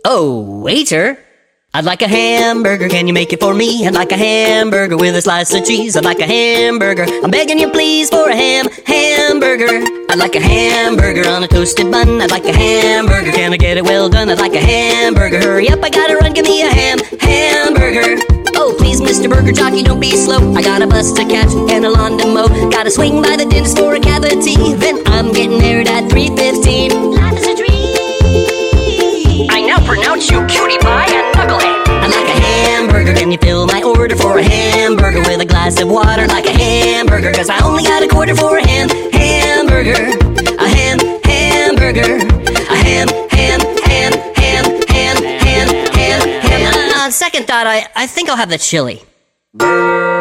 Oh, waiter, I'd like a hamburger, can you make it for me? I'd like a hamburger with a slice of cheese. I'd like a hamburger, I'm begging you please for a hamburger. I'd like a hamburger on a toasted bun. I'd like a hamburger, can I get it well done? I'd like a hamburger, hurry up, I gotta run, give me a hamburger. Oh, please, Mr. Burger Jockey, don't be slow. I got a bus to catch and a lawn to mow. Gotta swing by the dentist for a cavity. Then I'm getting married at 3:15. Life is a dream. I now pronounce you cutie pie and knucklehead. I'd like a hamburger, can you fill my order for a hamburger with a glass of water? I'd like a hamburger, cause I only got a quarter for a hamburger. A hamburger. A ham. Second thought, I think I'll have the chili.